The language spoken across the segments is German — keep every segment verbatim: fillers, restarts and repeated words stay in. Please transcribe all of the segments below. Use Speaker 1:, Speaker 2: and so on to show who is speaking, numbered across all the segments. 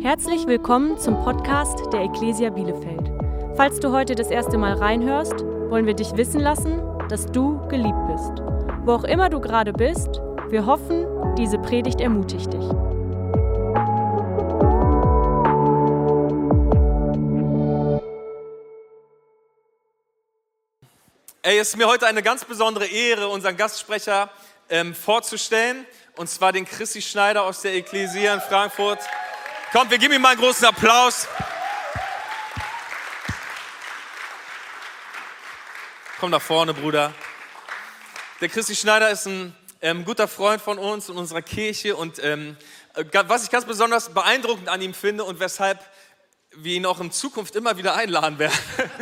Speaker 1: Herzlich willkommen zum Podcast der Ecclesia Bielefeld. Falls du heute das erste Mal reinhörst, wollen wir dich wissen lassen, dass du geliebt bist. Wo auch immer du gerade bist, wir hoffen, diese Predigt ermutigt dich.
Speaker 2: Ey, es ist mir heute eine ganz besondere Ehre, unseren Gastsprecher ähm, vorzustellen, und zwar den Chrissy Schneider aus der Ecclesia in Frankfurt. Kommt, wir geben ihm mal einen großen Applaus. Komm nach vorne, Bruder. Der Chrissy Schneider ist ein ähm, guter Freund von uns und unserer Kirche, und ähm, was ich ganz besonders beeindruckend an ihm finde und weshalb wir ihn auch in Zukunft immer wieder einladen werden,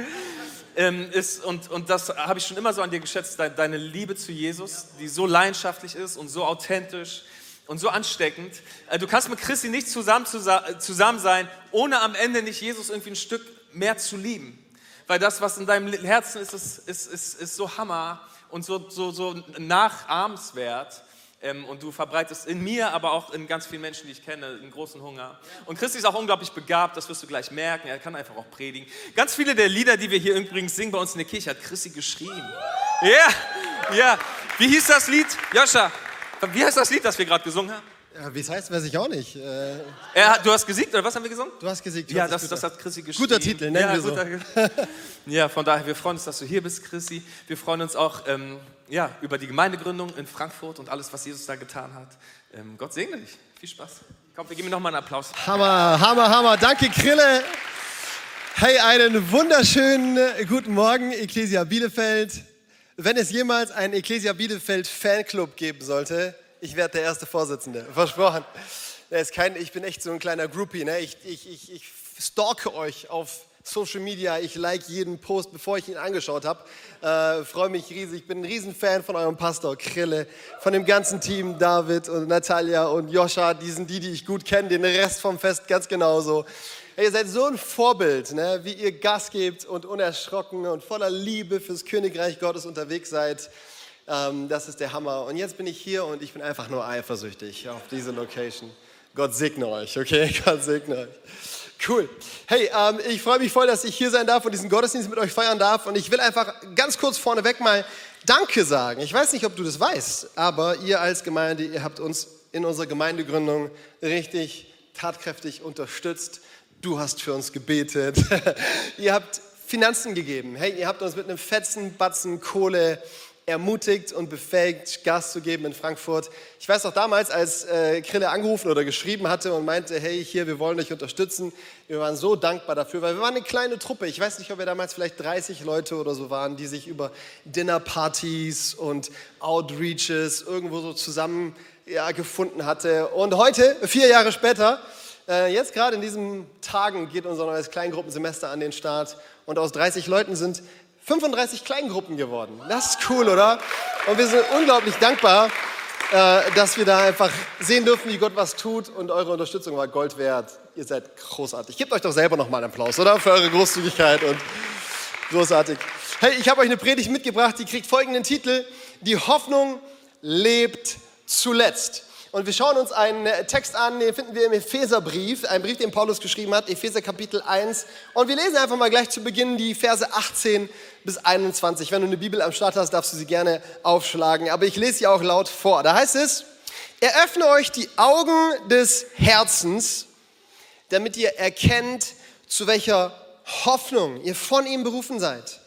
Speaker 2: ähm, ist, und, und das habe ich schon immer so an dir geschätzt, de, deine Liebe zu Jesus, die so leidenschaftlich ist und so authentisch und so ansteckend. Du kannst mit Chrissy nicht zusammen, zusammen sein, ohne am Ende nicht Jesus irgendwie ein Stück mehr zu lieben. Weil das, was in deinem Herzen ist, ist, ist, ist, ist so Hammer und so, so, so nachahmenswert. Und du verbreitest in mir, aber auch in ganz vielen Menschen, die ich kenne, einen großen Hunger. Und Chrissy ist auch unglaublich begabt, das wirst du gleich merken. Er kann einfach auch predigen. Ganz viele der Lieder, die wir hier übrigens singen bei uns in der Kirche, hat Chrissy geschrieben. Ja, yeah, ja. Yeah. Wie hieß das Lied? Joscha, wie heißt das Lied, das wir gerade gesungen haben?
Speaker 3: Ja, wie es heißt, weiß ich auch nicht. Äh,
Speaker 2: er hat, du hast gesiegt, oder was haben wir gesungen?
Speaker 3: Du hast gesiegt.
Speaker 2: Ja, das, das hat Chrissy geschrieben.
Speaker 3: Guter Titel, nennen
Speaker 2: ja,
Speaker 3: wir so.
Speaker 2: Guter, ja, von daher, wir freuen uns, dass du hier bist, Chrissy. Wir freuen uns auch ähm, ja, über die Gemeindegründung in Frankfurt und alles, was Jesus da getan hat. Ähm, Gott segne dich. Viel Spaß. Komm, wir geben ihm nochmal einen Applaus.
Speaker 3: Hammer, Hammer, Hammer. Danke, Krille. Hey, einen wunderschönen guten Morgen, Ecclesia Bielefeld. Wenn es jemals einen Ecclesia Bielefeld Fanclub geben sollte, ich werde der erste Vorsitzende, versprochen. Ist kein, ich bin echt so ein kleiner Groupie, ne? ich, ich, ich, ich stalke euch auf Social Media, ich like jeden Post, bevor ich ihn angeschaut habe. Äh, freue mich riesig, ich bin ein Riesenfan von eurem Pastor Krille, von dem ganzen Team, David und Natalia und Joscha, die sind die, die ich gut kenne, den Rest vom Fest ganz genauso. Hey, ihr seid so ein Vorbild, ne? Wie ihr Gas gebt und unerschrocken und voller Liebe fürs Königreich Gottes unterwegs seid. Ähm, das ist der Hammer. Und jetzt bin ich hier und ich bin einfach nur eifersüchtig auf diese Location. Gott segne euch, okay? Gott segne euch. Cool. Hey, ähm, ich freue mich voll, dass ich hier sein darf und diesen Gottesdienst mit euch feiern darf. Und ich will einfach ganz kurz vorneweg mal Danke sagen. Ich weiß nicht, ob du das weißt, aber ihr als Gemeinde, ihr habt uns in unserer Gemeindegründung richtig tatkräftig unterstützt. Du hast für uns gebetet. Ihr habt Finanzen gegeben. Hey, ihr habt uns mit einem fetzen Batzen Kohle ermutigt und befähigt, Gas zu geben in Frankfurt. Ich weiß auch damals, als äh, Krille angerufen oder geschrieben hatte und meinte, hey, hier, wir wollen euch unterstützen. Wir waren so dankbar dafür, weil wir waren eine kleine Truppe. Ich weiß nicht, ob wir damals vielleicht dreißig Leute oder so waren, die sich über Dinnerpartys und Outreaches irgendwo so zusammen ja, gefunden hatte. Und heute, vier Jahre später, äh, jetzt gerade in diesen Tagen geht unser neues Kleingruppensemester an den Start. Und aus dreißig Leuten sind fünfunddreißig Kleingruppen geworden. Das ist cool, oder? Und wir sind unglaublich dankbar, äh, dass wir da einfach sehen dürfen, wie Gott was tut, und eure Unterstützung war Gold wert. Ihr seid großartig. Gebt euch doch selber nochmal einen Applaus, oder? Für eure Großzügigkeit und großartig. Hey, ich habe euch eine Predigt mitgebracht, die kriegt folgenden Titel: Die Hoffnung lebt zuletzt. Und wir schauen uns einen Text an, den finden wir im Epheserbrief, ein Brief, den Paulus geschrieben hat, Epheser Kapitel eins. Und wir lesen einfach mal gleich zu Beginn die Verse achtzehn bis einundzwanzig. Wenn du eine Bibel am Start hast, darfst du sie gerne aufschlagen. Aber ich lese sie auch laut vor. Da heißt es: Eröffne euch die Augen des Herzens, damit ihr erkennt, zu welcher Hoffnung ihr von ihm berufen seid.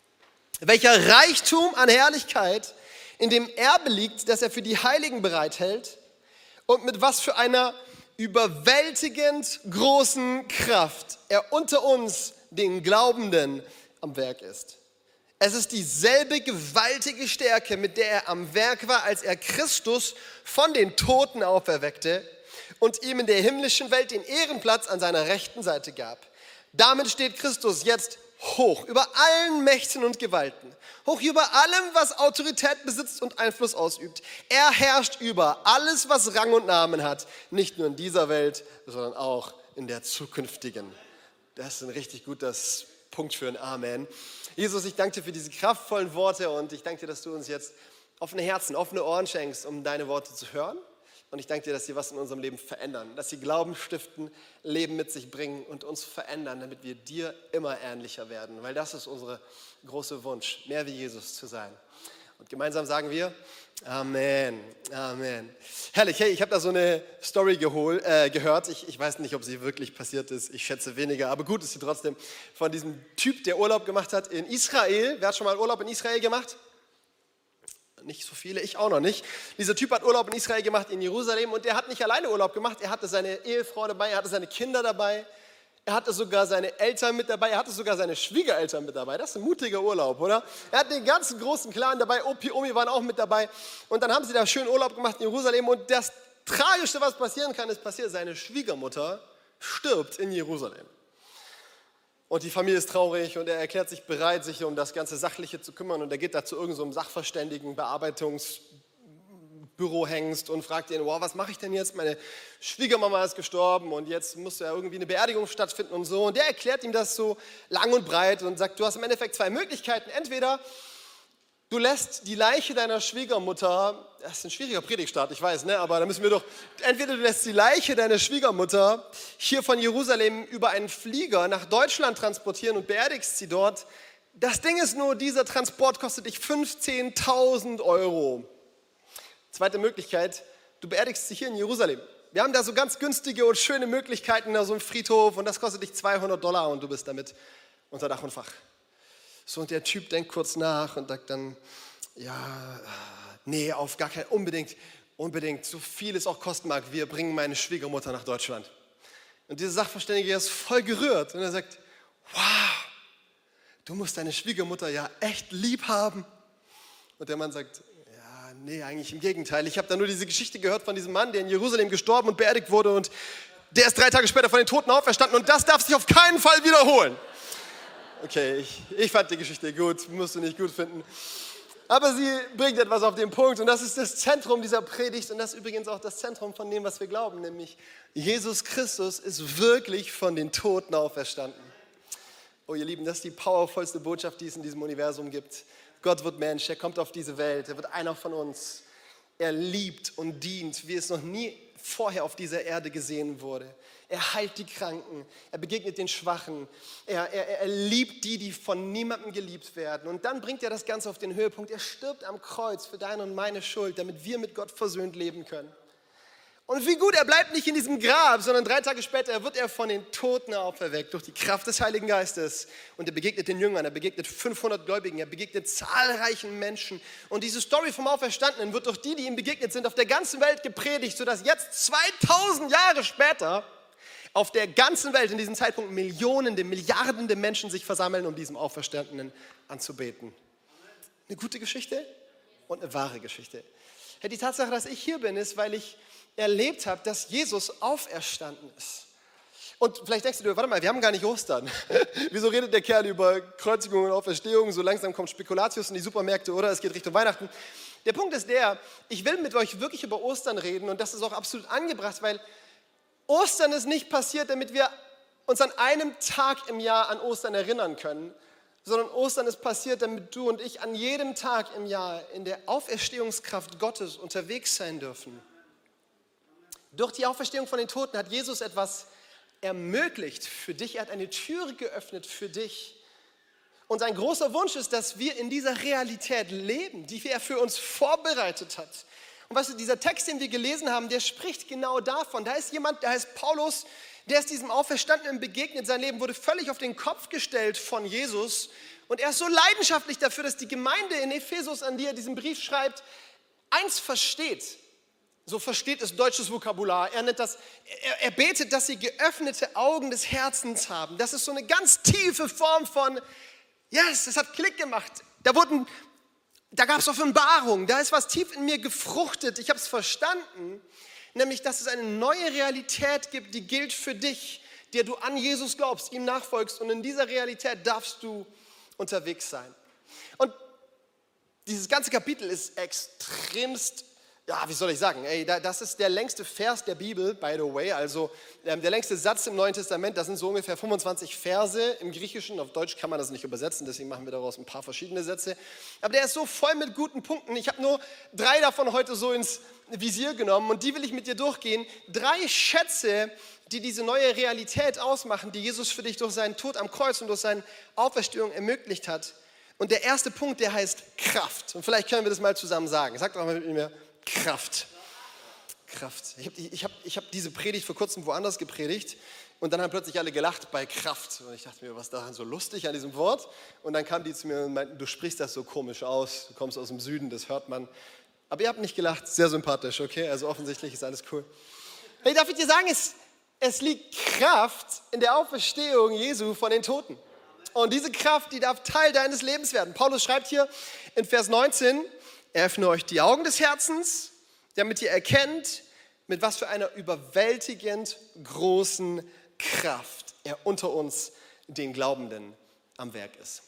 Speaker 3: Welcher Reichtum an Herrlichkeit in dem Erbe liegt, das er für die Heiligen bereithält. Und mit was für einer überwältigend großen Kraft er unter uns, den Glaubenden, am Werk ist. Es ist dieselbe gewaltige Stärke, mit der er am Werk war, als er Christus von den Toten auferweckte und ihm in der himmlischen Welt den Ehrenplatz an seiner rechten Seite gab. Damit steht Christus jetzt hoch über allen Mächten und Gewalten, hoch über allem, was Autorität besitzt und Einfluss ausübt. Er herrscht über alles, was Rang und Namen hat, nicht nur in dieser Welt, sondern auch in der zukünftigen. Das ist ein richtig guter Punkt für ein Amen. Jesus, ich danke dir für diese kraftvollen Worte und ich danke dir, dass du uns jetzt offene Herzen, offene Ohren schenkst, um deine Worte zu hören. Und ich danke dir, dass sie was in unserem Leben verändern, dass sie Glauben stiften, Leben mit sich bringen und uns verändern, damit wir dir immer ähnlicher werden. Weil das ist unser großer Wunsch, mehr wie Jesus zu sein. Und gemeinsam sagen wir, Amen, Amen. Herrlich, hey, ich habe da so eine Story gehol, äh, gehört. Ich, ich weiß nicht, ob sie wirklich passiert ist. Ich schätze weniger, aber gut ist sie trotzdem. Von diesem Typ, der Urlaub gemacht hat in Israel. Wer hat schon mal Urlaub in Israel gemacht? Nicht so viele, ich auch noch nicht. Dieser Typ hat Urlaub in Israel gemacht, in Jerusalem. Und er hat nicht alleine Urlaub gemacht. Er hatte seine Ehefrau dabei, er hatte seine Kinder dabei. Er hatte sogar seine Eltern mit dabei, er hatte sogar seine Schwiegereltern mit dabei. Das ist ein mutiger Urlaub, oder? Er hat den ganzen großen Clan dabei, Opi, Omi waren auch mit dabei. Und dann haben sie da schön Urlaub gemacht in Jerusalem. Und das Tragischste, was passieren kann, ist passiert, seine Schwiegermutter stirbt in Jerusalem. Und die Familie ist traurig und er erklärt sich bereit, sich um das ganze Sachliche zu kümmern. Und er geht da zu irgendeinem so Sachverständigen, Bearbeitungs- Büro hängst und fragt ihn, wow, was mache ich denn jetzt? Meine Schwiegermama ist gestorben und jetzt muss ja irgendwie eine Beerdigung stattfinden und so. Und der erklärt ihm das so lang und breit und sagt, du hast im Endeffekt zwei Möglichkeiten. Entweder du lässt die Leiche deiner Schwiegermutter, das ist ein schwieriger Predigtstart, ich weiß, ne? Aber da müssen wir doch, entweder du lässt die Leiche deiner Schwiegermutter hier von Jerusalem über einen Flieger nach Deutschland transportieren und beerdigst sie dort. Das Ding ist nur, dieser Transport kostet dich fünfzehntausend Euro. Zweite Möglichkeit, du beerdigst dich hier in Jerusalem. Wir haben da so ganz günstige und schöne Möglichkeiten, da so ein Friedhof und das kostet dich zweihundert Dollar und du bist damit unter Dach und Fach. So, und der Typ denkt kurz nach und sagt dann, ja, nee, auf gar keinen, unbedingt, unbedingt, so viel es auch kosten mag, wir bringen meine Schwiegermutter nach Deutschland. Und dieser Sachverständige ist voll gerührt und er sagt, wow, du musst deine Schwiegermutter ja echt lieb haben. Und der Mann sagt, nee, eigentlich im Gegenteil. Ich habe da nur diese Geschichte gehört von diesem Mann, der in Jerusalem gestorben und beerdigt wurde und der ist drei Tage später von den Toten auferstanden und das darf sich auf keinen Fall wiederholen. Okay, ich, ich fand die Geschichte gut, musst du nicht gut finden. Aber sie bringt etwas auf den Punkt und das ist das Zentrum dieser Predigt und das ist übrigens auch das Zentrum von dem, was wir glauben, nämlich Jesus Christus ist wirklich von den Toten auferstanden. Oh ihr Lieben, das ist die powervollste Botschaft, die es in diesem Universum gibt. Gott wird Mensch, er kommt auf diese Welt, er wird einer von uns. Er liebt und dient, wie es noch nie vorher auf dieser Erde gesehen wurde. Er heilt die Kranken, er begegnet den Schwachen, er, er, er liebt die, die von niemandem geliebt werden. Und dann bringt er das Ganze auf den Höhepunkt, er stirbt am Kreuz für deine und meine Schuld, damit wir mit Gott versöhnt leben können. Und wie gut, er bleibt nicht in diesem Grab, sondern drei Tage später wird er von den Toten auferweckt durch die Kraft des Heiligen Geistes. Und er begegnet den Jüngern, er begegnet fünfhundert Gläubigen, er begegnet zahlreichen Menschen. Und diese Story vom Auferstandenen wird durch die, die ihm begegnet sind, auf der ganzen Welt gepredigt, sodass jetzt zweitausend Jahre später auf der ganzen Welt in diesem Zeitpunkt Millionen, Milliarden Menschen sich versammeln, um diesem Auferstandenen anzubeten. Eine gute Geschichte und eine wahre Geschichte. Die Tatsache, dass ich hier bin, ist, weil ich erlebt habe, dass Jesus auferstanden ist. Und vielleicht denkst du dir, warte mal, wir haben gar nicht Ostern. Wieso redet der Kerl über Kreuzigung und Auferstehung? So langsam kommt Spekulatius in die Supermärkte, oder? Es geht Richtung Weihnachten. Der Punkt ist der, ich will mit euch wirklich über Ostern reden und das ist auch absolut angebracht, weil Ostern ist nicht passiert, damit wir uns an einem Tag im Jahr an Ostern erinnern können, sondern Ostern ist passiert, damit du und ich an jedem Tag im Jahr in der Auferstehungskraft Gottes unterwegs sein dürfen. Durch die Auferstehung von den Toten hat Jesus etwas ermöglicht für dich. Er hat eine Tür geöffnet für dich. Und sein großer Wunsch ist, dass wir in dieser Realität leben, die er für uns vorbereitet hat. Und weißt du, dieser Text, den wir gelesen haben, der spricht genau davon. Da ist jemand, der heißt Paulus, der ist diesem Auferstandenen begegnet. Sein Leben wurde völlig auf den Kopf gestellt von Jesus. Und er ist so leidenschaftlich dafür, dass die Gemeinde in Ephesus, an die er diesen Brief schreibt, eins versteht. So versteht es deutsches Vokabular. Er, nennt das, er, er betet, dass sie geöffnete Augen des Herzens haben. Das ist so eine ganz tiefe Form von, yes, es hat Klick gemacht. Da, wurden, da gab es Offenbarung, da ist was tief in mir gefruchtet. Ich habe es verstanden, nämlich, dass es eine neue Realität gibt, die gilt für dich, der du an Jesus glaubst, ihm nachfolgst. Und in dieser Realität darfst du unterwegs sein. Und dieses ganze Kapitel ist extremst, ja, wie soll ich sagen, ey, das ist der längste Vers der Bibel, by the way, also ähm, der längste Satz im Neuen Testament, das sind so ungefähr fünfundzwanzig Verse im Griechischen, auf Deutsch kann man das nicht übersetzen, deswegen machen wir daraus ein paar verschiedene Sätze, aber der ist so voll mit guten Punkten, ich habe nur drei davon heute so ins Visier genommen und die will ich mit dir durchgehen. Drei Schätze, die diese neue Realität ausmachen, die Jesus für dich durch seinen Tod am Kreuz und durch seine Auferstehung ermöglicht hat. Und der erste Punkt, der heißt Kraft. Und vielleicht können wir das mal zusammen sagen. Sagt doch mal mit mir, Kraft. Kraft. Ich habe ich hab, ich hab diese Predigt vor kurzem woanders gepredigt und dann haben plötzlich alle gelacht bei Kraft. Und ich dachte mir, was ist daran so lustig an diesem Wort? Und dann kamen die zu mir und meinten, du sprichst das so komisch aus, du kommst aus dem Süden, das hört man. Aber ihr habt nicht gelacht, sehr sympathisch, okay? Also offensichtlich ist alles cool. Hey, darf ich dir sagen, es, es liegt Kraft in der Auferstehung Jesu von den Toten. Und diese Kraft, die darf Teil deines Lebens werden. Paulus schreibt hier in Vers neunzehn, öffne euch die Augen des Herzens, damit ihr erkennt, mit was für einer überwältigend großen Kraft er unter uns, den Glaubenden, am Werk ist.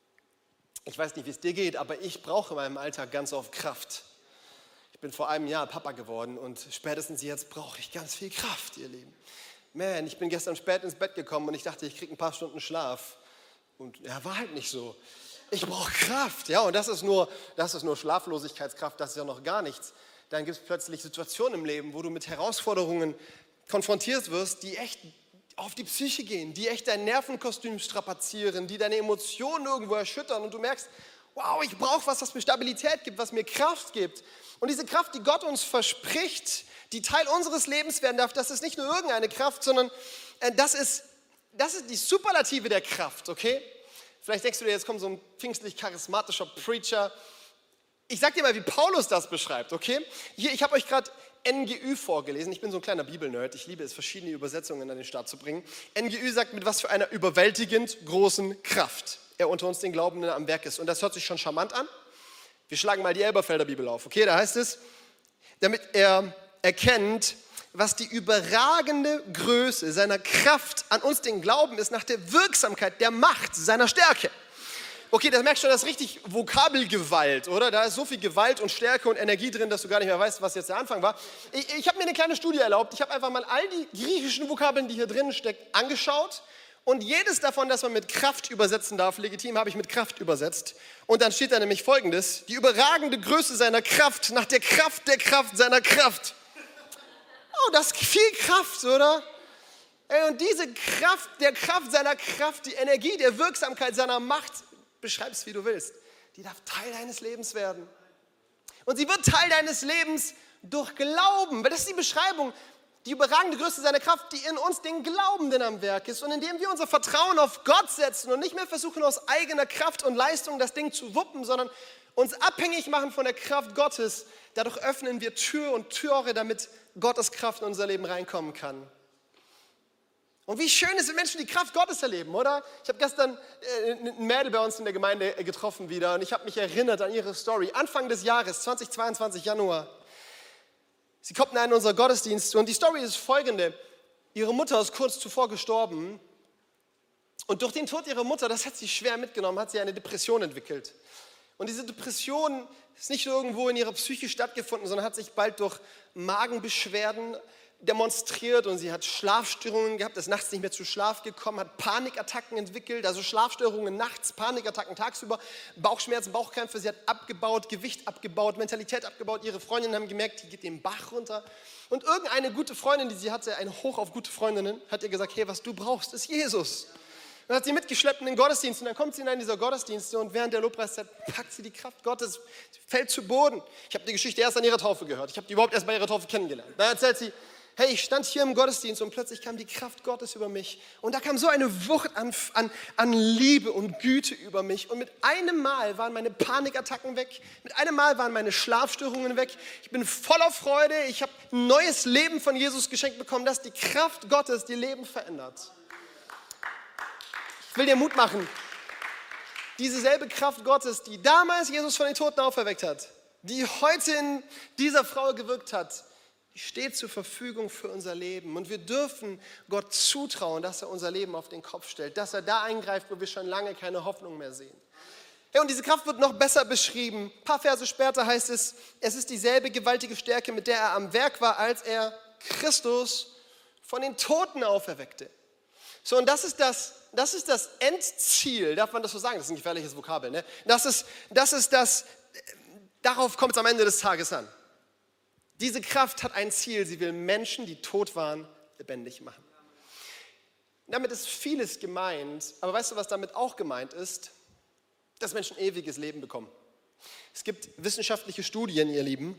Speaker 3: Ich weiß nicht, wie es dir geht, aber ich brauche in meinem Alltag ganz oft Kraft. Ich bin vor einem Jahr Papa geworden und spätestens jetzt brauche ich ganz viel Kraft, ihr Lieben. Man, ich bin gestern spät ins Bett gekommen und ich dachte, ich kriege ein paar Stunden Schlaf. Und ja, war halt nicht so. Ich brauche Kraft, ja, und das ist nur, das ist nur Schlaflosigkeitskraft, das ist ja noch gar nichts. Dann gibt es plötzlich Situationen im Leben, wo du mit Herausforderungen konfrontiert wirst, die echt auf die Psyche gehen, die echt dein Nervenkostüm strapazieren, die deine Emotionen irgendwo erschüttern und du merkst, wow, ich brauche was, was mir Stabilität gibt, was mir Kraft gibt. Und diese Kraft, die Gott uns verspricht, die Teil unseres Lebens werden darf, das ist nicht nur irgendeine Kraft, sondern äh, das ist, das ist die Superlative der Kraft, okay? Vielleicht denkst du dir, jetzt kommt so ein pfingstlich charismatischer Preacher. Ich sag dir mal, wie Paulus das beschreibt, okay? Hier, ich habe euch gerade N G Ü vorgelesen. Ich bin so ein kleiner Bibelnerd. Ich liebe es, verschiedene Übersetzungen an den Start zu bringen. N G Ü sagt, mit was für einer überwältigend großen Kraft er unter uns den Glaubenden am Werk ist. Und das hört sich schon charmant an. Wir schlagen mal die Elberfelder Bibel auf, okay? Da heißt es, damit er erkennt, was die überragende Größe seiner Kraft an uns den Glauben ist, nach der Wirksamkeit der Macht seiner Stärke. Okay, das merkst du schon, das ist richtig Vokabelgewalt, oder? Da ist so viel Gewalt und Stärke und Energie drin, dass du gar nicht mehr weißt, was jetzt der Anfang war. Ich, ich habe mir eine kleine Studie erlaubt. Ich habe einfach mal all die griechischen Vokabeln, die hier drin stecken, angeschaut. Und jedes davon, das man mit Kraft übersetzen darf, legitim, habe ich mit Kraft übersetzt. Und dann steht da nämlich Folgendes: Die überragende Größe seiner Kraft, nach der Kraft der Kraft seiner Kraft. Oh, das ist viel Kraft, oder? Und diese Kraft der Kraft seiner Kraft, die Energie der Wirksamkeit seiner Macht, beschreib's wie du willst, die darf Teil deines Lebens werden. Und sie wird Teil deines Lebens durch Glauben, weil das ist die Beschreibung, die überragende Größe seiner Kraft, die in uns den Glaubenden am Werk ist. Und indem wir unser Vertrauen auf Gott setzen und nicht mehr versuchen, aus eigener Kraft und Leistung das Ding zu wuppen, sondern uns abhängig machen von der Kraft Gottes, dadurch öffnen wir Tür und Türe, damit Gottes Kraft in unser Leben reinkommen kann. Und wie schön ist es, wenn Menschen die Kraft Gottes erleben, oder? Ich habe gestern äh, ein Mädel bei uns in der Gemeinde getroffen wieder und ich habe mich erinnert an ihre Story. Anfang des Jahres, zweitausendzweiundzwanzig, Januar. Sie kommt in einen unserer Gottesdienste und die Story ist folgende. Ihre Mutter ist kurz zuvor gestorben und durch den Tod ihrer Mutter, das hat sie schwer mitgenommen, hat sie eine Depression entwickelt. Und diese Depression ist nicht nur irgendwo in ihrer Psyche stattgefunden, sondern hat sich bald durch Magenbeschwerden demonstriert und sie hat Schlafstörungen gehabt, ist nachts nicht mehr zu Schlaf gekommen, hat Panikattacken entwickelt, also Schlafstörungen nachts, Panikattacken tagsüber, Bauchschmerzen, Bauchkrämpfe, sie hat abgebaut, Gewicht abgebaut, Mentalität abgebaut, ihre Freundinnen haben gemerkt, die geht den Bach runter und irgendeine gute Freundin, die sie hatte, ein Hoch auf gute Freundinnen, hat ihr gesagt, hey, was du brauchst, ist Jesus. Dann hat sie mitgeschleppt in den Gottesdienst und dann kommt sie in einen dieser Gottesdienste und während der Lobpreiszeit packt sie die Kraft Gottes, sie fällt zu Boden. Ich habe die Geschichte erst an ihrer Taufe gehört, ich habe die überhaupt erst bei ihrer Taufe kennengelernt. Dann erzählt sie, hey, ich stand hier im Gottesdienst und plötzlich kam die Kraft Gottes über mich. Und da kam so eine Wucht an, an, an Liebe und Güte über mich. Und mit einem Mal waren meine Panikattacken weg. Mit einem Mal waren meine Schlafstörungen weg. Ich bin voller Freude. Ich habe ein neues Leben von Jesus geschenkt bekommen, dass die Kraft Gottes die Leben verändert. Ich will dir Mut machen. Diese selbe Kraft Gottes, die damals Jesus von den Toten auferweckt hat, die heute in dieser Frau gewirkt hat, die steht zur Verfügung für unser Leben. Und wir dürfen Gott zutrauen, dass er unser Leben auf den Kopf stellt, dass er da eingreift, wo wir schon lange keine Hoffnung mehr sehen. Ja, und diese Kraft wird noch besser beschrieben. Ein paar Verse später heißt es, es ist dieselbe gewaltige Stärke, mit der er am Werk war, als er Christus von den Toten auferweckte. So, und das ist das, das ist das Endziel, darf man das so sagen? Das ist ein gefährliches Vokabel, ne? Das ist, das ist das, darauf kommt es am Ende des Tages an. Diese Kraft hat ein Ziel, sie will Menschen, die tot waren, lebendig machen. Damit ist vieles gemeint, aber weißt du, was damit auch gemeint ist? Dass Menschen ewiges Leben bekommen. Es gibt wissenschaftliche Studien, ihr Lieben,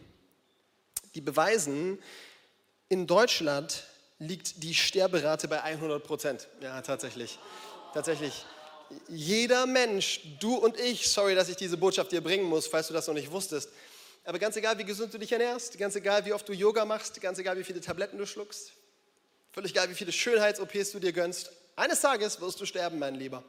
Speaker 3: die beweisen, in Deutschland liegt die Sterberate bei hundert Prozent. Ja, tatsächlich. Tatsächlich. Jeder Mensch, du und ich, sorry, dass ich diese Botschaft dir bringen muss, falls du das noch nicht wusstest, aber ganz egal, wie gesund du dich ernährst, ganz egal, wie oft du Yoga machst, ganz egal, wie viele Tabletten du schluckst, völlig egal, wie viele Schönheits-O Ps du dir gönnst, eines Tages wirst du sterben, mein Lieber.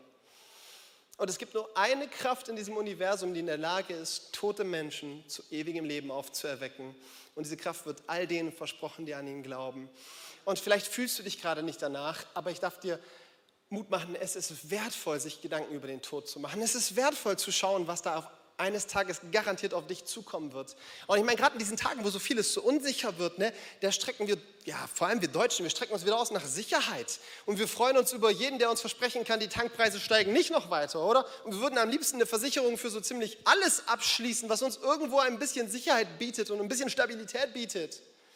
Speaker 3: Und es gibt nur eine Kraft in diesem Universum, die in der Lage ist, tote Menschen zu ewigem Leben aufzuerwecken. Und diese Kraft wird all denen versprochen, die an ihn glauben. Und vielleicht fühlst du dich gerade nicht danach, aber ich darf dir Mut machen, es ist wertvoll, sich Gedanken über den Tod zu machen. Es ist wertvoll zu schauen, was da auf eines Tages garantiert auf dich zukommen wird. Und ich meine, gerade in diesen Tagen, wo so vieles so unsicher wird, ne, da strecken wir, ja, vor allem wir Deutschen, wir strecken uns wieder aus nach Sicherheit. Und wir freuen uns über jeden, der uns versprechen kann, die Tankpreise steigen nicht noch weiter, oder? Und wir würden am liebsten eine Versicherung für so ziemlich alles abschließen, was uns irgendwo ein bisschen Sicherheit bietet und ein bisschen Stabilität bietet.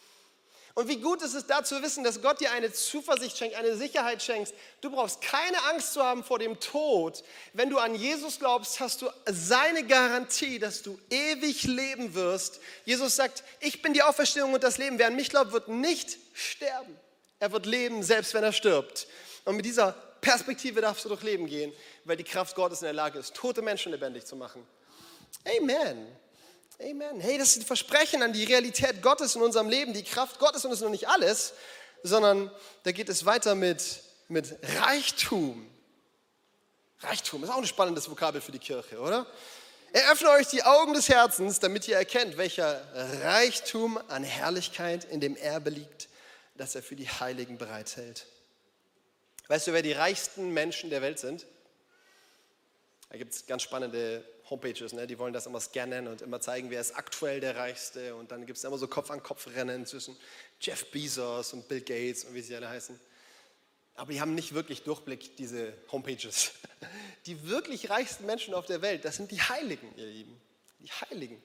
Speaker 3: Und wie gut ist es da zu wissen, dass Gott dir eine Zuversicht schenkt, eine Sicherheit schenkt. Du brauchst keine Angst zu haben vor dem Tod. Wenn du an Jesus glaubst, hast du seine Garantie, dass du ewig leben wirst. Jesus sagt, ich bin die Auferstehung und das Leben. Wer an mich glaubt, wird nicht sterben. Er wird leben, selbst wenn er stirbt. Und mit dieser Perspektive darfst du durch Leben gehen, weil die Kraft Gottes in der Lage ist, tote Menschen lebendig zu machen. Amen. Amen. Hey, das ist ein Versprechen an die Realität Gottes in unserem Leben, die Kraft Gottes, und das ist noch nicht alles, sondern da geht es weiter mit, mit Reichtum. Reichtum ist auch ein spannendes Vokabel für die Kirche, oder? Eröffne euch die Augen des Herzens, damit ihr erkennt, welcher Reichtum an Herrlichkeit in dem Erbe liegt, das er für die Heiligen bereithält. Weißt du, wer die reichsten Menschen der Welt sind? Da gibt es ganz spannende Homepages, ne? Die wollen das immer scannen und immer zeigen, wer ist aktuell der Reichste. Und dann gibt es immer so Kopf-an-Kopf-Rennen zwischen Jeff Bezos und Bill Gates und wie sie alle heißen. Aber die haben nicht wirklich Durchblick, diese Homepages. Die wirklich reichsten Menschen auf der Welt, das sind die Heiligen, ihr Lieben. Die Heiligen.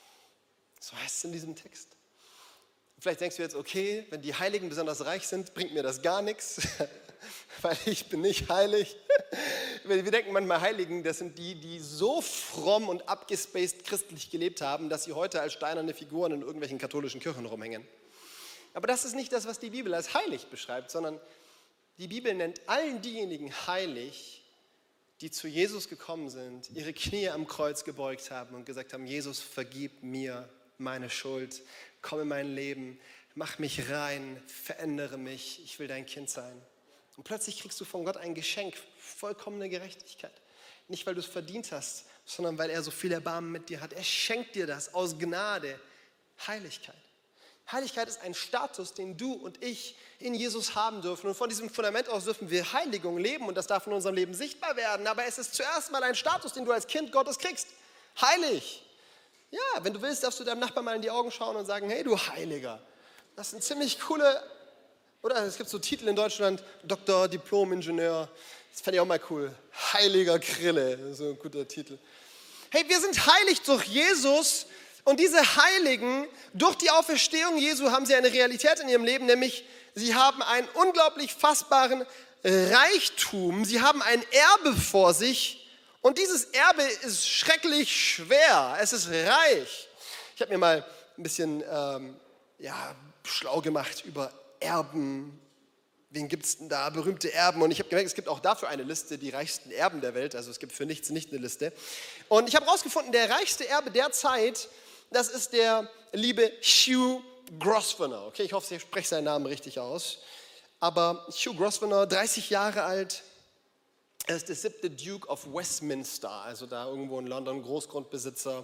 Speaker 3: So heißt es in diesem Text. Vielleicht denkst du jetzt, okay, wenn die Heiligen besonders reich sind, bringt mir das gar nichts, weil ich bin nicht heilig. Wir denken manchmal, Heiligen, das sind die, die so fromm und abgespaced christlich gelebt haben, dass sie heute als steinerne Figuren in irgendwelchen katholischen Kirchen rumhängen. Aber das ist nicht das, was die Bibel als heilig beschreibt, sondern die Bibel nennt allen diejenigen heilig, die zu Jesus gekommen sind, ihre Knie am Kreuz gebeugt haben und gesagt haben, Jesus, vergib mir meine Schuld, komm in mein Leben, mach mich rein, verändere mich, ich will dein Kind sein. Und plötzlich kriegst du von Gott ein Geschenk, vollkommene Gerechtigkeit. Nicht, weil du es verdient hast, sondern weil er so viel Erbarmen mit dir hat. Er schenkt dir das aus Gnade, Heiligkeit. Heiligkeit ist ein Status, den du und ich in Jesus haben dürfen. Und von diesem Fundament aus dürfen wir Heiligung leben und das darf in unserem Leben sichtbar werden. Aber es ist zuerst mal ein Status, den du als Kind Gottes kriegst. Heilig. Ja, wenn du willst, darfst du deinem Nachbarn mal in die Augen schauen und sagen, hey du Heiliger. Das ist ein ziemlich coole, oder es gibt so Titel in Deutschland, Doktor, Diplom-Ingenieur. Das fände ich auch mal cool. Heiliger Krille, so ein guter Titel. Hey, wir sind heilig durch Jesus. Und diese Heiligen, durch die Auferstehung Jesu haben sie eine Realität in ihrem Leben, nämlich sie haben einen unglaublich fassbaren Reichtum, sie haben ein Erbe vor sich und dieses Erbe ist schrecklich schwer, es ist reich. Ich habe mir mal ein bisschen ähm, ja, schlau gemacht über Erben. Wen gibt es denn da? Berühmte Erben. Und ich habe gemerkt, es gibt auch dafür eine Liste, die reichsten Erben der Welt. Also es gibt für nichts nicht eine Liste. Und ich habe herausgefunden, der reichste Erbe der Zeit, das ist der liebe Hugh Grosvenor. Okay, ich hoffe, ich spreche seinen Namen richtig aus. Aber Hugh Grosvenor, dreißig Jahre alt, er ist der siebte Duke of Westminster, also da irgendwo in London, Großgrundbesitzer.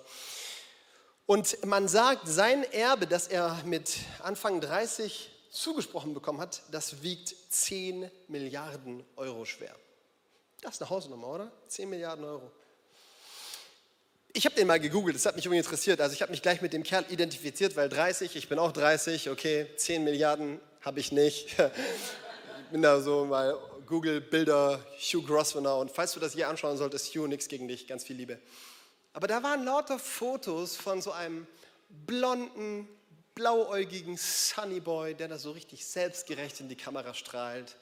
Speaker 3: Und man sagt, sein Erbe, das er mit Anfang dreißig zugesprochen bekommen hat, das wiegt zehn Milliarden Euro schwer. Das ist eine Hausnummer, oder? zehn Milliarden Euro. Ich habe den mal gegoogelt, das hat mich irgendwie interessiert. Also ich habe mich gleich mit dem Kerl identifiziert, weil dreißig, ich bin auch dreißig, okay, zehn Milliarden habe ich nicht. Ich bin da so mal Google Bilder Hugh Grosvenor und falls du das hier anschauen solltest, Hugh, nichts gegen dich, ganz viel Liebe. Aber da waren lauter Fotos von so einem blonden, blauäugigen Sunnyboy, der da so richtig selbstgerecht in die Kamera strahlt.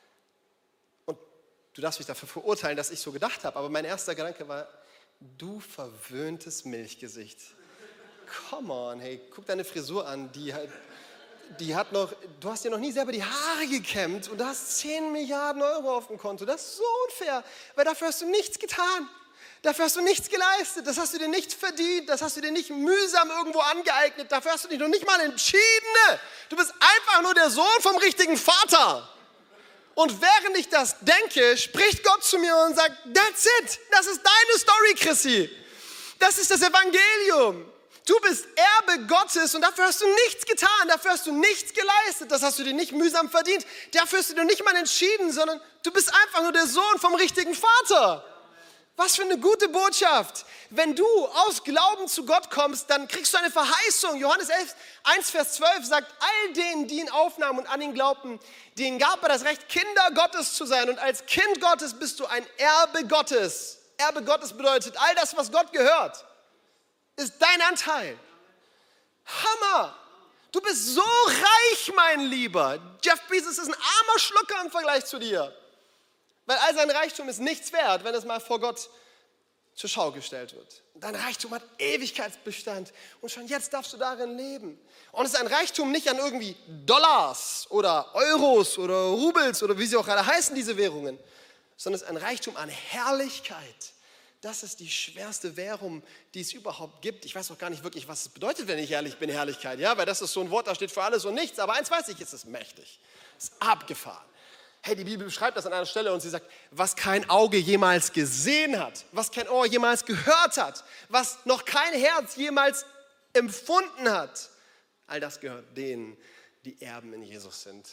Speaker 3: Und du darfst mich dafür verurteilen, dass ich so gedacht habe, aber mein erster Gedanke war, du verwöhntes Milchgesicht. Come on, hey, guck deine Frisur an, die halt, die hat noch, du hast dir noch nie selber die Haare gekämmt und du hast zehn Milliarden Euro auf dem Konto. Das ist so unfair, weil dafür hast du nichts getan. Dafür hast du nichts geleistet, das hast du dir nicht verdient, das hast du dir nicht mühsam irgendwo angeeignet, dafür hast du dich noch nicht mal entschieden. Du bist einfach nur der Sohn vom richtigen Vater. Und während ich das denke, spricht Gott zu mir und sagt, that's it, das ist deine Story, Chrissy. Das ist das Evangelium. Du bist Erbe Gottes und dafür hast du nichts getan, dafür hast du nichts geleistet, das hast du dir nicht mühsam verdient, dafür hast du dir nicht mal entschieden, sondern du bist einfach nur der Sohn vom richtigen Vater. Was für eine gute Botschaft. Wenn du aus Glauben zu Gott kommst, dann kriegst du eine Verheißung. Johannes elf, eins Vers zwölf sagt, all denen, die ihn aufnahmen und an ihn glaubten, denen gab er das Recht, Kinder Gottes zu sein. Und als Kind Gottes bist du ein Erbe Gottes. Erbe Gottes bedeutet, all das, was Gott gehört, ist dein Anteil. Hammer! Du bist so reich, mein Lieber. Jeff Bezos ist ein armer Schlucker im Vergleich zu dir. Weil all sein Reichtum ist nichts wert, wenn es mal vor Gott zur Schau gestellt wird. Dein Reichtum hat Ewigkeitsbestand und schon jetzt darfst du darin leben. Und es ist ein Reichtum nicht an irgendwie Dollars oder Euros oder Rubels oder wie sie auch alle heißen, diese Währungen, sondern es ist ein Reichtum an Herrlichkeit. Das ist die schwerste Währung, die es überhaupt gibt. Ich weiß auch gar nicht wirklich, was es bedeutet, wenn ich ehrlich bin, Herrlichkeit. Ja, weil das ist so ein Wort, da steht für alles und nichts. Aber eins weiß ich, es ist mächtig. Es ist abgefahren. Hey, die Bibel beschreibt das an einer Stelle und sie sagt, was kein Auge jemals gesehen hat, was kein Ohr jemals gehört hat, was noch kein Herz jemals empfunden hat, all das gehört denen, die Erben in Jesus sind.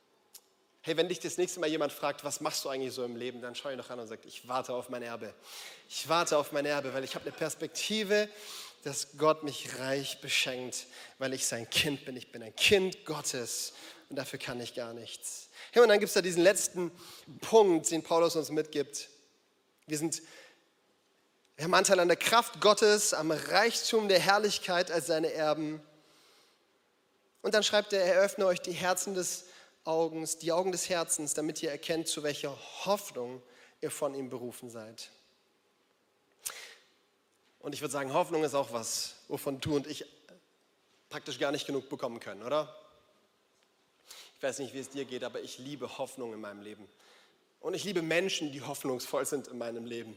Speaker 3: Hey, wenn dich das nächste Mal jemand fragt, was machst du eigentlich so im Leben, dann schau ihn doch an und sag, ich warte auf mein Erbe. Ich warte auf mein Erbe, weil ich habe eine Perspektive, dass Gott mich reich beschenkt, weil ich sein Kind bin. Ich bin ein Kind Gottes und dafür kann ich gar nichts. Hey, und dann gibt es da diesen letzten Punkt, den Paulus uns mitgibt. Wir, sind, wir haben Anteil an der Kraft Gottes, am Reichtum der Herrlichkeit als seine Erben. Und dann schreibt er, er öffne euch die Herzen des Augens, die Augen des Herzens, damit ihr erkennt, zu welcher Hoffnung ihr von ihm berufen seid. Und ich würde sagen, Hoffnung ist auch was, wovon du und ich praktisch gar nicht genug bekommen können, oder? Ich weiß nicht, wie es dir geht, aber ich liebe Hoffnung in meinem Leben. Und ich liebe Menschen, die hoffnungsvoll sind in meinem Leben.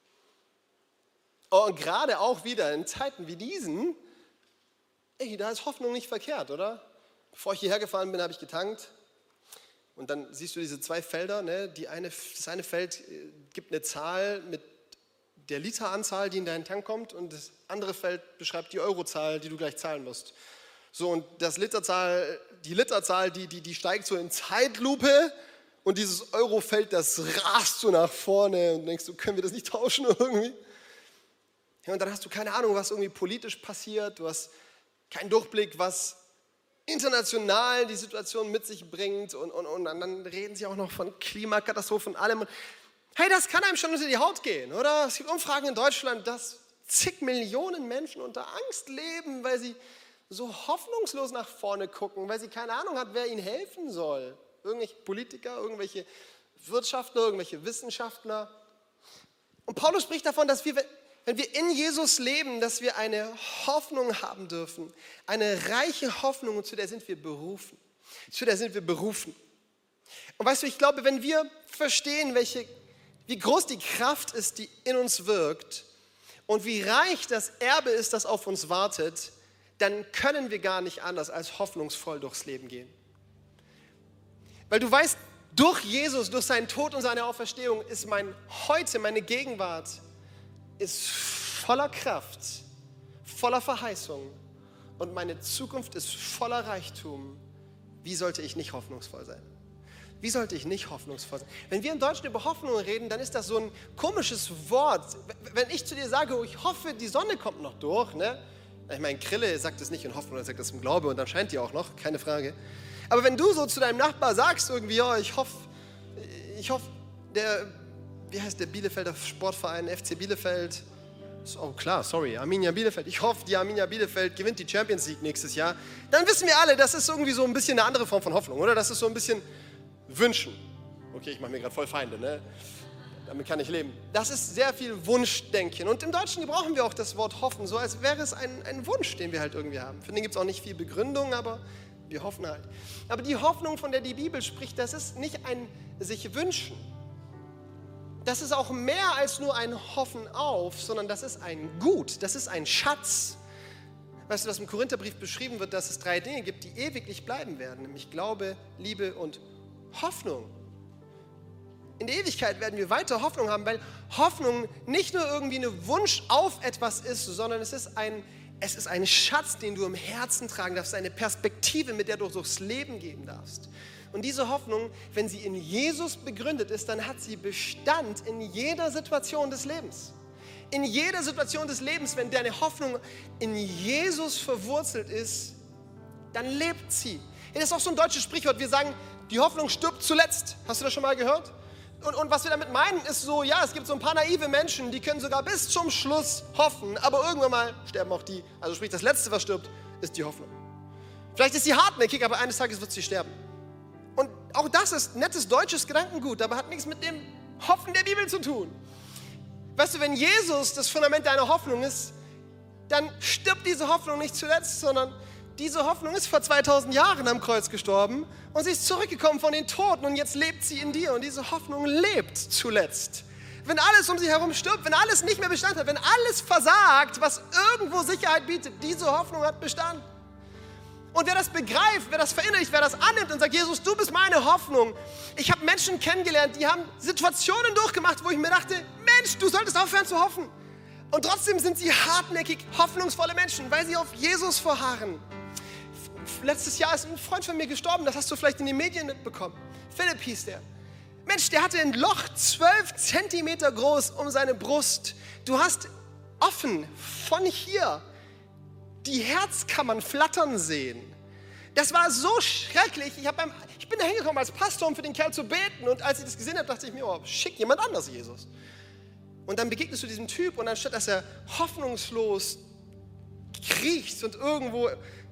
Speaker 3: Und gerade auch wieder in Zeiten wie diesen, ey, da ist Hoffnung nicht verkehrt, oder? Bevor ich hierher gefahren bin, habe ich getankt. Und dann siehst du diese zwei Felder, ne? Die eine, das eine Feld gibt eine Zahl mit der Literanzahl, die in deinen Tank kommt, und das andere Feld beschreibt die Eurozahl, die du gleich zahlen musst. So, und das Literzahl, die Literzahl, die, die, die steigt so in Zeitlupe, und dieses Eurofeld, das rast so nach vorne, und denkst du, können wir das nicht tauschen irgendwie? Ja, und dann hast du keine Ahnung, was irgendwie politisch passiert, du hast keinen Durchblick, was international die Situation mit sich bringt, und, und, und dann reden sie auch noch von Klimakatastrophen und allem. Hey, das kann einem schon unter die Haut gehen, oder? Es gibt Umfragen in Deutschland, dass zig Millionen Menschen unter Angst leben, weil sie so hoffnungslos nach vorne gucken, weil sie keine Ahnung hat, wer ihnen helfen soll. Irgendwelche Politiker, irgendwelche Wirtschaftler, irgendwelche Wissenschaftler. Und Paulus spricht davon, dass wir, wenn wir in Jesus leben, dass wir eine Hoffnung haben dürfen. Eine reiche Hoffnung, und zu der sind wir berufen. Zu der sind wir berufen. Und weißt du, ich glaube, wenn wir verstehen, welche, wie groß die Kraft ist, die in uns wirkt, und wie reich das Erbe ist, das auf uns wartet, dann können wir gar nicht anders als hoffnungsvoll durchs Leben gehen. Weil du weißt, durch Jesus, durch seinen Tod und seine Auferstehung ist mein Heute, meine Gegenwart, ist voller Kraft, voller Verheißung, und meine Zukunft ist voller Reichtum. Wie sollte ich nicht hoffnungsvoll sein? Wie sollte ich nicht hoffnungsvoll sein? Wenn wir im Deutschen über Hoffnung reden, dann ist das so ein komisches Wort. Wenn ich zu dir sage, oh, ich hoffe, die Sonne kommt noch durch, ne? Ich meine, Krille sagt das nicht in Hoffnung, er sagt das im Glaube, und dann scheint die auch noch, keine Frage. Aber wenn du so zu deinem Nachbar sagst irgendwie, ja, ich hoffe, ich hoffe, der, wie heißt der Bielefelder Sportverein, F C Bielefeld, oh klar, sorry, Arminia Bielefeld. Ich hoffe, die Arminia Bielefeld gewinnt die Champions League nächstes Jahr. Dann wissen wir alle, das ist irgendwie so ein bisschen eine andere Form von Hoffnung, oder? Das ist so ein bisschen Wünschen. Okay, ich mache mir gerade voll Feinde, ne? Damit kann ich leben. Das ist sehr viel Wunschdenken. Und im Deutschen gebrauchen wir auch das Wort hoffen, so als wäre es ein, ein Wunsch, den wir halt irgendwie haben. Für den gibt es auch nicht viel Begründung, aber wir hoffen halt. Aber die Hoffnung, von der die Bibel spricht, das ist nicht ein sich wünschen. Das ist auch mehr als nur ein Hoffen auf, sondern das ist ein Gut, das ist ein Schatz. Weißt du, dass im Korintherbrief beschrieben wird, dass es drei Dinge gibt, die ewiglich bleiben werden, nämlich Glaube, Liebe und Hoffnung. In der Ewigkeit werden wir weiter Hoffnung haben, weil Hoffnung nicht nur irgendwie ein Wunsch auf etwas ist, sondern es ist ein, es ist ein Schatz, den du im Herzen tragen darfst, eine Perspektive, mit der du durchs Leben gehen darfst. Und diese Hoffnung, wenn sie in Jesus begründet ist, dann hat sie Bestand in jeder Situation des Lebens. In jeder Situation des Lebens, wenn deine Hoffnung in Jesus verwurzelt ist, dann lebt sie. Das ist auch so ein deutsches Sprichwort, wir sagen, die Hoffnung stirbt zuletzt. Hast du das schon mal gehört? Und, und was wir damit meinen, ist so, ja, es gibt so ein paar naive Menschen, die können sogar bis zum Schluss hoffen, aber irgendwann mal sterben auch die. Also sprich, das Letzte, was stirbt, ist die Hoffnung. Vielleicht ist sie hartnäckig, aber eines Tages wird sie sterben. Und auch das ist nettes deutsches Gedankengut, aber hat nichts mit dem Hoffen der Bibel zu tun. Weißt du, wenn Jesus das Fundament deiner Hoffnung ist, dann stirbt diese Hoffnung nicht zuletzt, sondern diese Hoffnung ist vor zweitausend Jahren am Kreuz gestorben und sie ist zurückgekommen von den Toten und jetzt lebt sie in dir und diese Hoffnung lebt zuletzt. Wenn alles um sie herum stirbt, wenn alles nicht mehr Bestand hat, wenn alles versagt, was irgendwo Sicherheit bietet, diese Hoffnung hat Bestand. Und wer das begreift, wer das verinnerlicht, wer das annimmt und sagt, Jesus, du bist meine Hoffnung. Ich habe Menschen kennengelernt, die haben Situationen durchgemacht, wo ich mir dachte, Mensch, du solltest aufhören zu hoffen. Und trotzdem sind sie hartnäckig, hoffnungsvolle Menschen, weil sie auf Jesus verharren. Letztes Jahr ist ein Freund von mir gestorben, das hast du vielleicht in den Medien mitbekommen. Philipp hieß der. Mensch, der hatte ein Loch zwölf Zentimeter groß um seine Brust. Du hast offen von hier die Herzkammern flattern sehen. Das war so schrecklich. Ich, hab beim, ich bin da hingekommen als Pastor, um für den Kerl zu beten. Und als ich das gesehen habe, dachte ich mir, oh, schick jemand anders, Jesus. Und dann begegnest du diesem Typ und anstatt, dass er hoffnungslos kriecht und irgendwo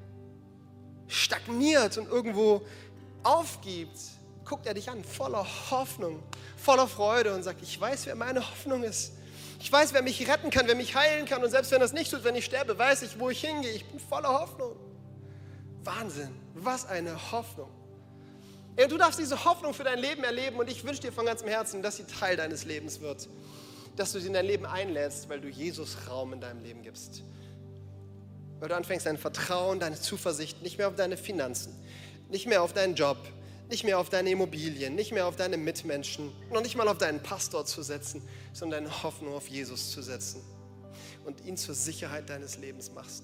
Speaker 3: stagniert und irgendwo aufgibt, guckt er dich an, voller Hoffnung, voller Freude und sagt, ich weiß, wer meine Hoffnung ist. Ich weiß, wer mich retten kann, wer mich heilen kann. Und selbst wenn das nicht tut, wenn ich sterbe, weiß ich, wo ich hingehe. Ich bin voller Hoffnung. Wahnsinn, was eine Hoffnung. Ja, du darfst diese Hoffnung für dein Leben erleben und ich wünsche dir von ganzem Herzen, dass sie Teil deines Lebens wird. Dass du sie in dein Leben einlädst, weil du Jesus Raum in deinem Leben gibst. Weil du anfängst, dein Vertrauen, deine Zuversicht nicht mehr auf deine Finanzen, nicht mehr auf deinen Job, nicht mehr auf deine Immobilien, nicht mehr auf deine Mitmenschen, noch nicht mal auf deinen Pastor zu setzen, sondern deine Hoffnung auf Jesus zu setzen und ihn zur Sicherheit deines Lebens machst.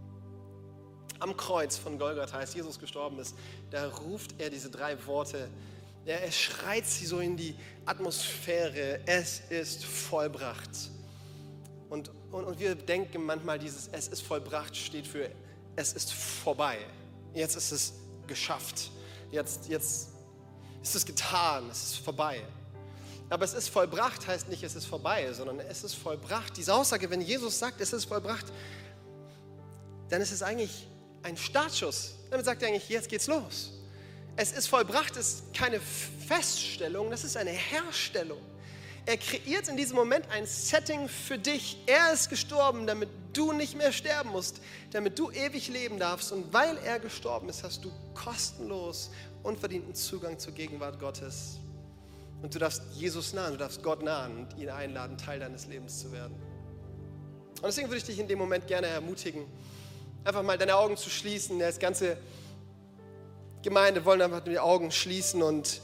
Speaker 3: Am Kreuz von Golgatha, als Jesus gestorben ist, da ruft er diese drei Worte, ja, er schreit sie so in die Atmosphäre, es ist vollbracht. Und, und, und wir denken manchmal, dieses es ist vollbracht steht für es ist vorbei. Jetzt ist es geschafft. Jetzt, jetzt ist es getan, es ist vorbei. Aber es ist vollbracht heißt nicht, es ist vorbei, sondern es ist vollbracht. Diese Aussage, wenn Jesus sagt, es ist vollbracht, dann ist es eigentlich ein Startschuss. Damit sagt er eigentlich, jetzt geht's los. Es ist vollbracht, ist keine Feststellung, das ist eine Herstellung. Er kreiert in diesem Moment ein Setting für dich. Er ist gestorben, damit du nicht mehr sterben musst, damit du ewig leben darfst. Und weil er gestorben ist, hast du kostenlos unverdienten Zugang zur Gegenwart Gottes. Und du darfst Jesus nahen, du darfst Gott nahen und ihn einladen, Teil deines Lebens zu werden. Und deswegen würde ich dich in dem Moment gerne ermutigen, einfach mal deine Augen zu schließen. Das ganze Gemeinde wollen einfach die Augen schließen und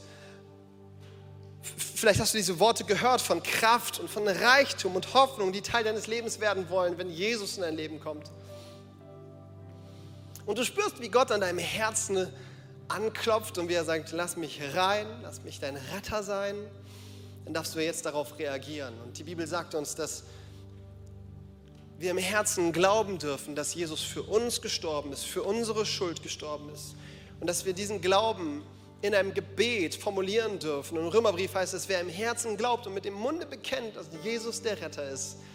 Speaker 3: vielleicht hast du diese Worte gehört von Kraft und von Reichtum und Hoffnung, die Teil deines Lebens werden wollen, wenn Jesus in dein Leben kommt. Und du spürst, wie Gott an deinem Herzen anklopft und wie er sagt, lass mich rein, lass mich dein Retter sein. Dann darfst du jetzt darauf reagieren. Und die Bibel sagt uns, dass wir im Herzen glauben dürfen, dass Jesus für uns gestorben ist, für unsere Schuld gestorben ist. Und dass wir diesen Glauben in einem Gebet formulieren dürfen. Und im Römerbrief heißt es, wer im Herzen glaubt und mit dem Munde bekennt, dass Jesus der Retter ist,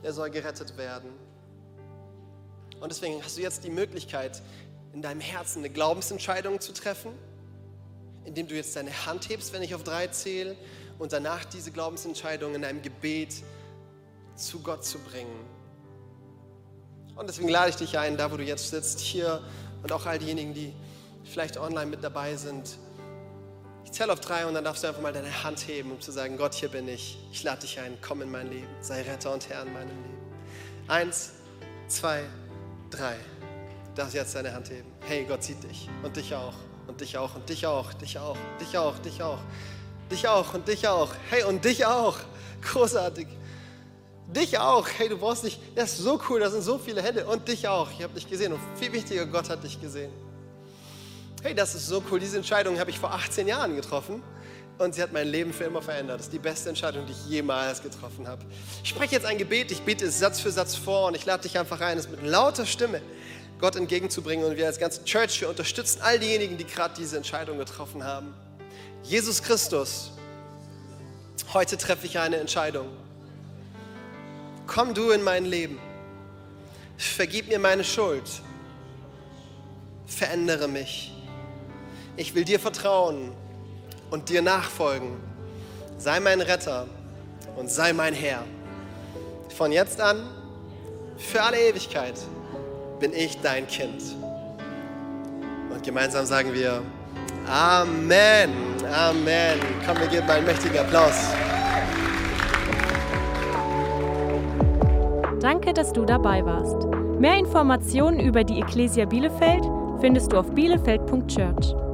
Speaker 3: er soll gerettet werden. Und deswegen hast du jetzt die Möglichkeit, in deinem Herzen eine Glaubensentscheidung zu treffen, indem du jetzt deine Hand hebst, wenn ich auf drei zähle, und danach diese Glaubensentscheidung in einem Gebet zu Gott zu bringen. Und deswegen lade ich dich ein, da wo du jetzt sitzt, hier und auch all diejenigen, die vielleicht online mit dabei sind. Ich zähle auf drei und dann darfst du einfach mal deine Hand heben, um zu sagen, Gott, hier bin ich. Ich lade dich ein, komm in mein Leben. Sei Retter und Herr in meinem Leben. Eins, zwei, drei. Du darfst jetzt deine Hand heben. Hey, Gott sieht dich und dich auch und dich auch und dich auch, dich auch, dich auch, dich auch, dich auch und dich auch. Hey, und dich auch. Großartig. Dich auch. Hey, du brauchst nicht, das ist so cool, das sind so viele Hände. Und dich auch. Ich habe dich gesehen und viel wichtiger, Gott hat dich gesehen. Hey, das ist so cool. Diese Entscheidung habe ich vor achtzehn Jahren getroffen und sie hat mein Leben für immer verändert. Das ist die beste Entscheidung, die ich jemals getroffen habe. Ich spreche jetzt ein Gebet, ich bete es Satz für Satz vor und ich lade dich einfach ein, es mit lauter Stimme Gott entgegenzubringen. Und wir als ganze Church, wir unterstützen all diejenigen, die gerade diese Entscheidung getroffen haben. Jesus Christus, heute treffe ich eine Entscheidung. Komm du in mein Leben. Vergib mir meine Schuld. Verändere mich. Ich will dir vertrauen und dir nachfolgen. Sei mein Retter und sei mein Herr. Von jetzt an, für alle Ewigkeit, bin ich dein Kind. Und gemeinsam sagen wir Amen. Amen. Komm, wir geben einen mächtigen Applaus.
Speaker 1: Danke, dass du dabei warst. Mehr Informationen über die Ecclesia Bielefeld findest du auf bielefeld punkt church.